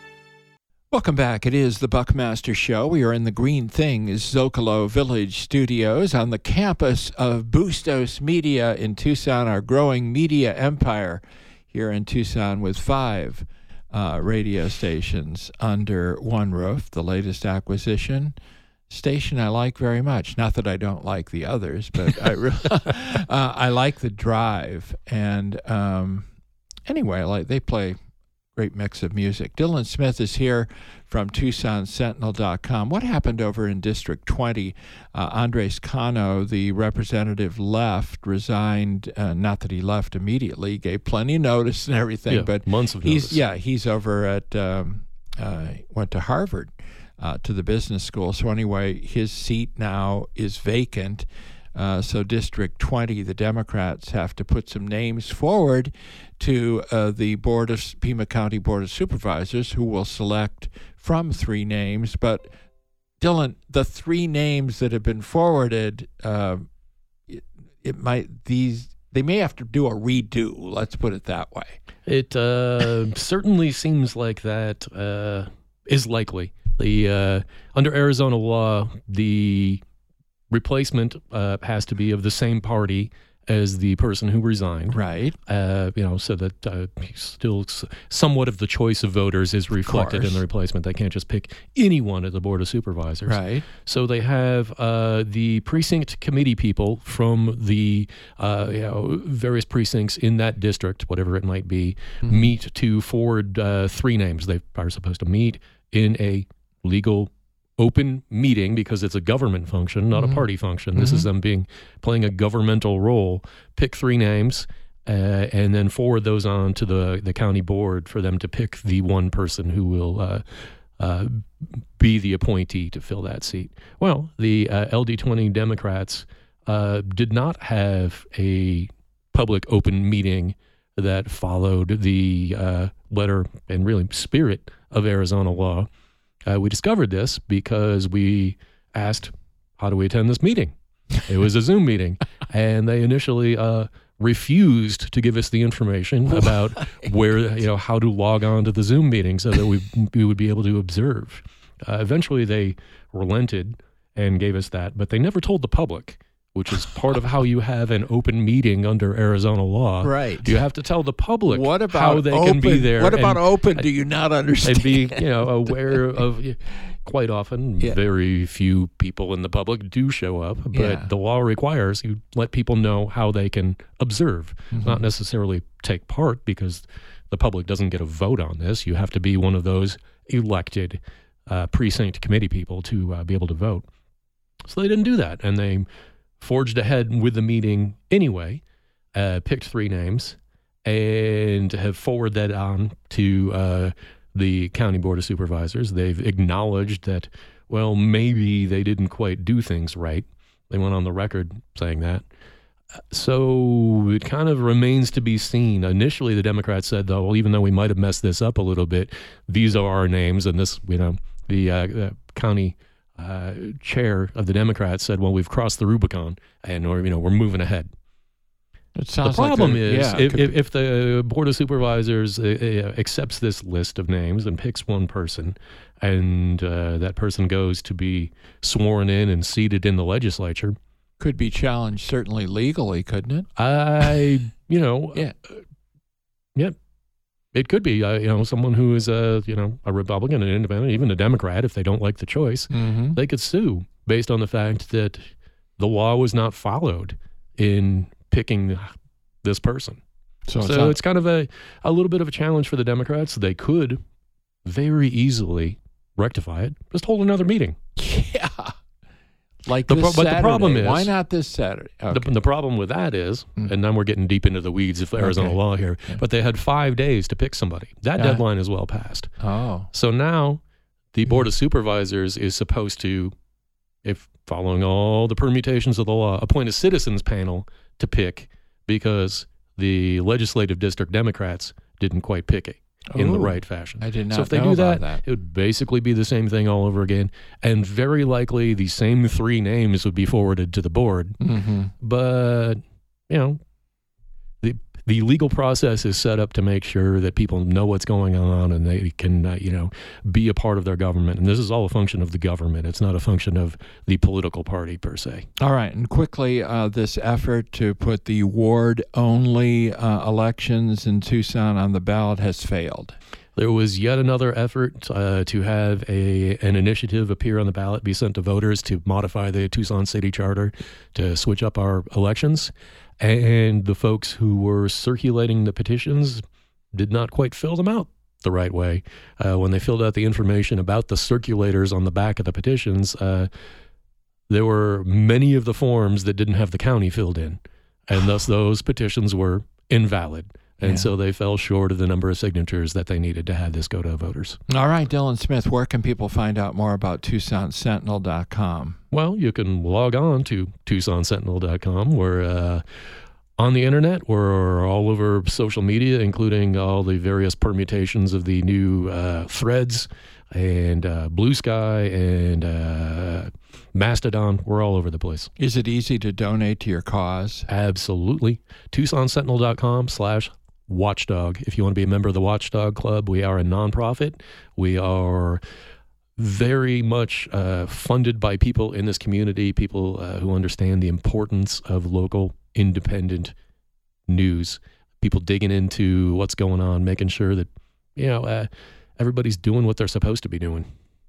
Welcome back. It is the Buckmaster Show. We are in the Green Things Zocalo Village Studios on the campus of Bustos Media in Tucson, our growing media empire here in Tucson with five uh, radio stations under one roof. The latest acquisition station I like very much. Not that I don't like the others, but I really, uh, I like the drive. And um, anyway, like they play great mix of music. Dylan Smith is here from Tucson Sentinel dot com. What happened over in District twenty? Uh, Andres Cano, the representative, left, resigned. Uh, not that he left immediately, gave plenty of notice and everything, yeah, but months of he's notice. yeah he's over at um, uh, went to Harvard uh, to the business school. So anyway, his seat now is vacant. Uh, so District twenty, the Democrats have to put some names forward to uh, the Board of Pima County Board of Supervisors, who will select from three names. But Dylan, the three names that have been forwarded, uh, it, it might these they may have to do a redo. Let's put it that way. It uh, certainly seems like that uh, is likely. The uh, under Arizona law, the replacement uh, has to be of the same party as the person who resigned. Right. Uh, you know, so that uh, still s- somewhat of the choice of voters is reflected in the replacement. They can't just pick anyone at the Board of Supervisors. Right. So they have uh, the precinct committee people from the uh, you know, various precincts in that district, whatever it might be, mm-hmm. meet to forward uh, three names. They are supposed to meet in a legal open meeting because it's a government function, not mm-hmm. a party function. Mm-hmm. This is them being playing a governmental role. Pick three names uh, and then forward those on to the, the county board for them to pick the one person who will uh, uh, be the appointee to fill that seat. Well, the uh, L D twenty Democrats uh, did not have a public open meeting that followed the uh, letter and really spirit of Arizona law. Uh, we discovered this because we asked, how do we attend this meeting? It was a Zoom meeting. And they initially uh, refused to give us the information about where, you know, how to log on to the Zoom meeting so that we, we would be able to observe. Uh, eventually, they relented and gave us that, but they never told the public, which is part of how you have an open meeting under Arizona law. Right. You have to tell the public what about how they open, can be there. What about and, open do you not understand? And be, you know, aware of, quite often, yeah. very few people in the public do show up, but yeah. the law requires you let people know how they can observe, mm-hmm. not necessarily take part, because the public doesn't get a vote on this. You have to be one of those elected uh, precinct committee people to uh, be able to vote. So they didn't do that, and they forged ahead with the meeting anyway, uh, picked three names, and have forwarded that on to uh, the County Board of Supervisors. They've acknowledged that, well, maybe they didn't quite do things right. They went on the record saying that. So it kind of remains to be seen. Initially, the Democrats said, though, well, even though we might have messed this up a little bit, these are our names, and this, you know, the uh, uh, county Uh, chair of the Democrats said, well, we've crossed the Rubicon and we're, you know, we're moving ahead. It sounds the problem like a, is yeah, if, if, if the Board of Supervisors uh, uh, accepts this list of names and picks one person, and uh, that person goes to be sworn in and seated in the legislature. Could be challenged, certainly legally, couldn't it? I, you know, yeah. Uh, yep. It could be, uh, you know, someone who is a, you know, a Republican, an independent, even a Democrat, if they don't like the choice, Mm-hmm. they could sue based on the fact that the law was not followed in picking this person. So, So, it's, not- it's kind of a, a little bit of a challenge for the Democrats. They could very easily rectify it. Just hold another meeting. yeah. Like The this pro- but the Saturday. problem is- Why not this Saturday? Okay. The, the problem with that is, Mm. and now we're getting deep into the weeds of Arizona Okay. law here, Yeah. but they had five days to pick somebody. That Yeah. deadline is well past. oh. So now the Board of Mm-hmm. Supervisors is supposed to, if following all the permutations of the law, appoint a citizens panel to pick because the legislative district Democrats didn't quite pick it in the Ooh. right fashion. I did not So if they know do about that, that. it would basically be the same thing all over again. And very likely the same three names would be forwarded to the board. Mm-hmm. But, you know, the the legal process is set up to make sure that people know what's going on and they can, uh, you know, be a part of their government. And this is all a function of the government. It's not a function of the political party per se. All right, and quickly, uh, this effort to put the ward-only uh, elections in Tucson on the ballot has failed. There was yet another effort uh, to have a an initiative appear on the ballot, be sent to voters to modify the Tucson City Charter to switch up our elections. And the folks who were circulating the petitions did not quite fill them out the right way. Uh, when they filled out the information about the circulators on the back of the petitions, uh, there were many of the forms that didn't have the county filled in. And thus those petitions were invalid. And Yeah. so they fell short of the number of signatures that they needed to have this go to voters. All right, Dylan Smith, where can people find out more about Tucson Sentinel dot com? Well, you can log on to Tucson Sentinel dot com. We're uh, on the internet. We're all over social media, including all the various permutations of the new uh, Threads and uh, Blue Sky and uh, Mastodon. We're all over the place. Is it easy to donate to your cause? Absolutely. Tucson Sentinel dot com slash Watchdog. If you want to be a member of the Watchdog Club, we are a nonprofit. We are very much uh, funded by people in this community, people uh, who understand the importance of local independent news, people digging into what's going on, making sure that, you know, uh, everybody's doing what they're supposed to be doing.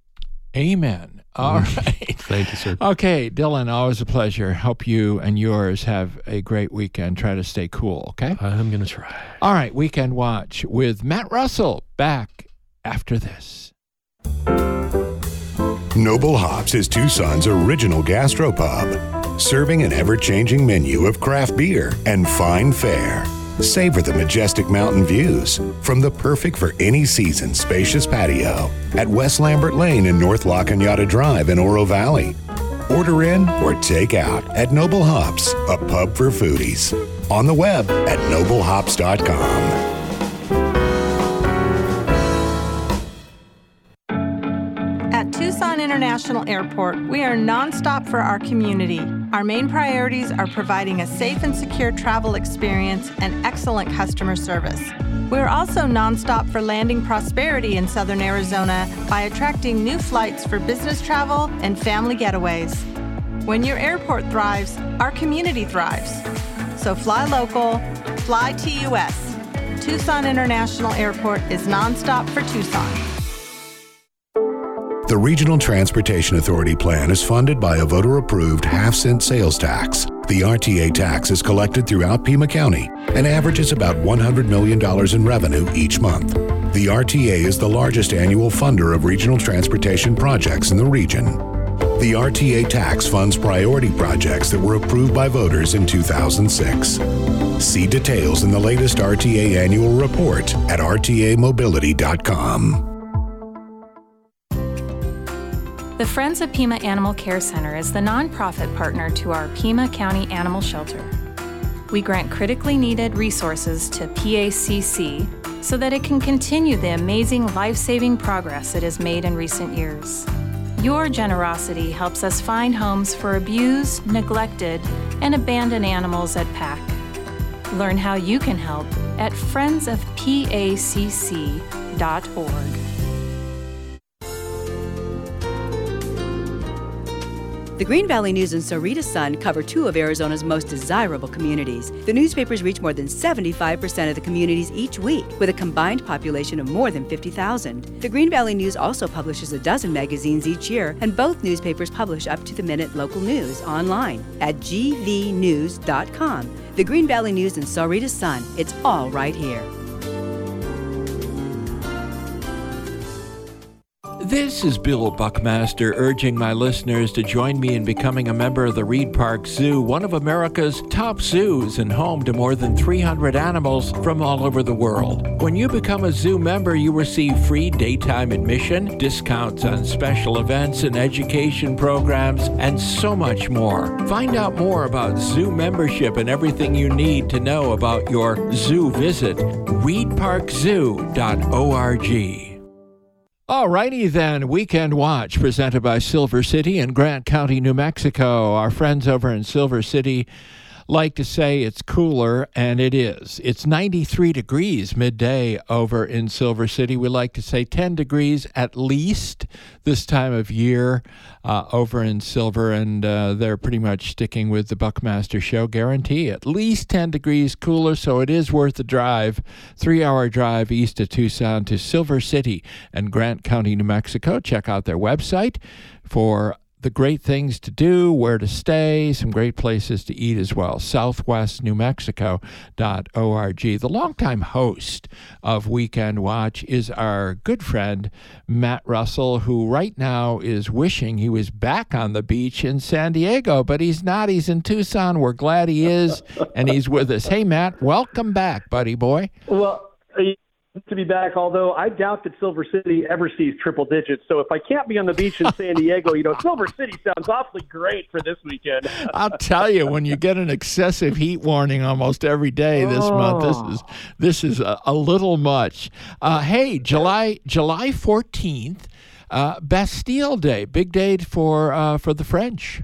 Amen. All right. Thank you, sir. Okay, Dylan, always a pleasure. Hope you and yours have a great weekend. Try to stay cool, okay? I'm going to try. All right, Weekend Watch with Matt Russell back after this. Noble Hops is Tucson's original gastropub, serving an ever-changing menu of craft beer and fine fare. Savor the majestic mountain views from the perfect for any season spacious patio at West Lambert Lane and North La Cañada Drive in Oro Valley. Order in or take out at Noble Hops, a pub for foodies. On the web at noble hops dot com. At Tucson International Airport, we are nonstop for our community. Our main priorities are providing a safe and secure travel experience and excellent customer service. We are also nonstop for landing prosperity in Southern Arizona by attracting new flights for business travel and family getaways. When your airport thrives, our community thrives. So fly local, fly T U S. Tucson International Airport is nonstop for Tucson. The Regional Transportation Authority plan is funded by a voter-approved half-cent sales tax. The R T A tax is collected throughout Pima County and averages about one hundred million dollars in revenue each month. The R T A is the largest annual funder of regional transportation projects in the region. The R T A tax funds priority projects that were approved by voters in two thousand six. See details in the latest R T A annual report at r t a mobility dot com. The Friends of Pima Animal Care Center is the nonprofit partner to our Pima County Animal Shelter. We grant critically needed resources to P A C C so that it can continue the amazing life-saving progress it has made in recent years. Your generosity helps us find homes for abused, neglected, and abandoned animals at P A C. Learn how you can help at friends of p a c c dot org. The Green Valley News and Sarita Sun cover two of Arizona's most desirable communities. The newspapers reach more than seventy-five percent of the communities each week, with a combined population of more than fifty thousand. The Green Valley News also publishes a dozen magazines each year, and both newspapers publish up-to-the-minute local news online at g v news dot com. The Green Valley News and Sarita Sun. It's all right here. This is Bill Buckmaster urging my listeners to join me in becoming a member of the Reed Park Zoo, one of America's top zoos and home to more than three hundred animals from all over the world. When you become a zoo member, you receive free daytime admission, discounts on special events and education programs, and so much more. Find out more about zoo membership and everything you need to know about your zoo visit. reed park zoo dot org. Alrighty then, Weekend Watch presented by Silver City in Grant County, New Mexico. Our friends over in Silver City like to say it's cooler, and it is. It's ninety-three degrees midday over in Silver City. We like to say ten degrees at least this time of year uh, over in Silver, and uh, they're pretty much sticking with the Buckmaster Show guarantee. At least ten degrees cooler, so it is worth the drive. Three-hour drive east of Tucson to Silver City and Grant County, New Mexico. Check out their website for the great things to do, where to stay, some great places to eat as well. southwest new mexico dot org. The longtime host of Weekend Watch is our good friend, Matt Russell, who right now is wishing he was back on the beach in San Diego, but he's not. He's in Tucson. We're glad he is, and he's with us. Hey, Matt, welcome back, buddy boy. Well, to be back, although I doubt that Silver City ever sees triple digits. So if I can't be on the beach in San Diego, you know, Silver City sounds awfully great for this weekend. I'll tell you, when you get an excessive heat warning almost every day this oh. month, this is this is a, a little much. Uh, hey, July July fourteenth, uh, Bastille Day, big day for uh, for the French.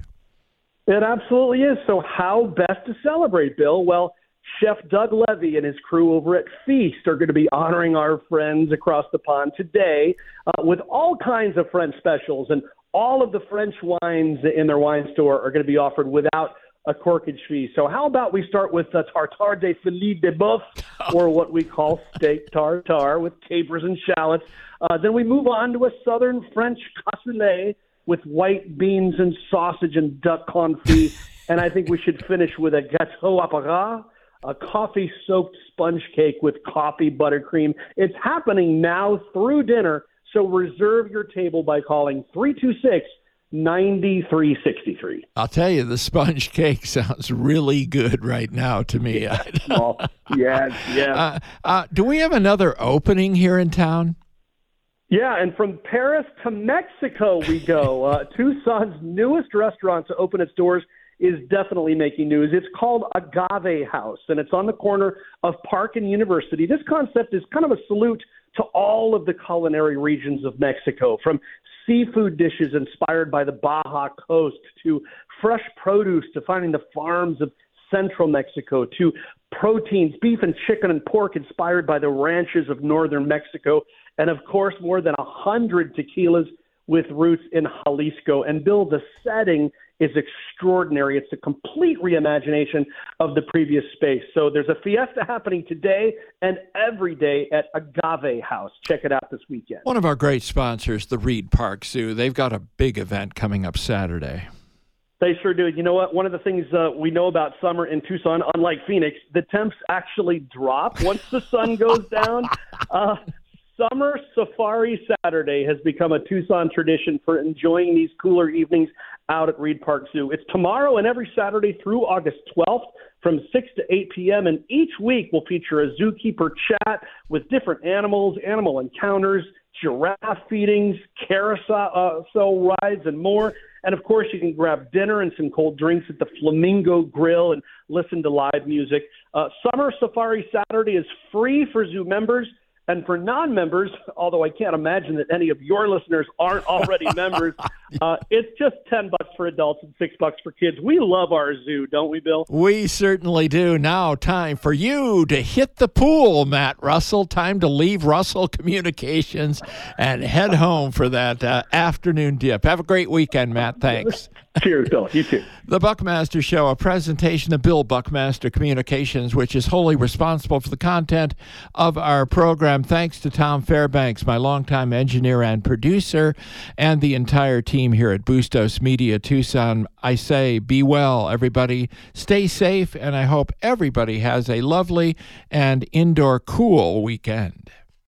It absolutely is. So how best to celebrate, Bill? Well, Chef Doug Levy and his crew over at Feast are going to be honoring our friends across the pond today uh, with all kinds of French specials, and all of the French wines in their wine store are going to be offered without a corkage fee. So how about we start with the tartare de filet de boeuf, or what we call steak tartare with capers and shallots. Uh, then we move on to a southern French cassoulet with white beans and sausage and duck confit. And I think we should finish with a gâteau apparat, a coffee-soaked sponge cake with coffee buttercream. It's happening now through dinner, so reserve your table by calling three two six, nine three six three. I'll tell you, the sponge cake sounds really good right now to me. oh, yes, yes. Uh, uh, do we have another opening here in town? Yeah, and from Paris to Mexico we go. Uh, Tucson's newest restaurant to open its doors is definitely making news. It's called Agave House, and it's on the corner of Park and University. This concept is kind of a salute to all of the culinary regions of Mexico, from seafood dishes inspired by the Baja Coast to fresh produce to finding the farms of central Mexico to proteins, beef and chicken and pork inspired by the ranches of northern Mexico, and of course more than a hundred tequilas with roots in Jalisco. And Bill, the setting is extraordinary. It's a complete reimagination of the previous space. So there's a fiesta happening today and every day at Agave House. Check it out this weekend. One of our great sponsors, the Reed Park Zoo, they've got a big event coming up Saturday. They sure do. You know what? One of the things uh, we know about summer in Tucson, unlike Phoenix, the temps actually drop once the sun goes down. Uh, Summer Safari Saturday has become a Tucson tradition for enjoying these cooler evenings out at Reed Park Zoo. It's tomorrow and every Saturday through August twelfth from six to eight p.m. And each week will feature a zookeeper chat with different animals, animal encounters, giraffe feedings, carousel rides, and more. And, of course, you can grab dinner and some cold drinks at the Flamingo Grill and listen to live music. Uh, Summer Safari Saturday is free for zoo members. And for non-members, although I can't imagine that any of your listeners aren't already members, uh, it's just ten bucks for adults and six bucks for kids. We love our zoo, don't we, Bill? We certainly do. Now, time for you to hit the pool, Matt Russell. Time to leave Russell Communications and head home for that uh, afternoon dip. Have a great weekend, Matt. Thanks. Cheers, Bill. You too. The Buckmaster Show, a presentation of Bill Buckmaster Communications, which is wholly responsible for the content of our program. Thanks to Tom Fairbanks, my longtime engineer and producer, and the entire team here at Bustos Media Tucson. I say, be well, everybody. Stay safe, and I hope everybody has a lovely and indoor cool weekend.